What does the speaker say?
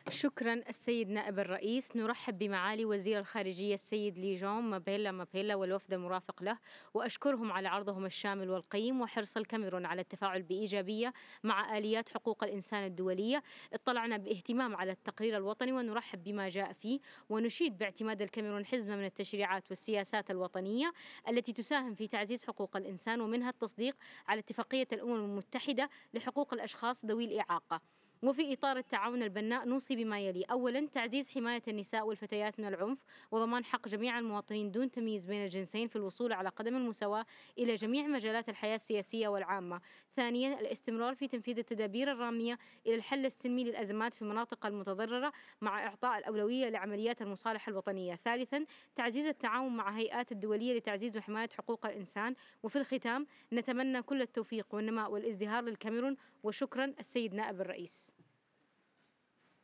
شكرا السيد نائب الرئيس. نرحب بمعالي وزير الخارجية السيد لي جون مابيلا والوفد المرافق له، وأشكرهم على عرضهم الشامل والقيم وحرص الكاميرون على التفاعل بإيجابية مع آليات حقوق الإنسان الدولية. اطلعنا باهتمام على التقرير الوطني ونرحب بما جاء فيه، ونشيد باعتماد الكاميرون حزمة من التشريعات والسياسات الوطنية التي تساهم في تعزيز حقوق الإنسان، ومنها التصديق على اتفاقية الأمم المتحدة لحقوق الأشخاص ذوي الإعاقة. وفي إطار التعاون البناء نوصي بما يلي: أولاً، تعزيز حماية النساء والفتيات من العنف وضمان حق جميع المواطنين دون تمييز بين الجنسين في الوصول على قدم المساواة إلى جميع مجالات الحياة السياسية والعامة. ثانياً، الاستمرار في تنفيذ التدابير الرامية إلى الحل السلمي للأزمات في المناطق المتضررة مع إعطاء الأولوية لعمليات المصالحة الوطنية. ثالثاً، تعزيز التعاون مع هيئات الدولية لتعزيز وحماية حقوق الإنسان. وفي الختام، نتمنى كل التوفيق والنماء والازدهار للكاميرون. وشكرا السيد نائب الرئيس.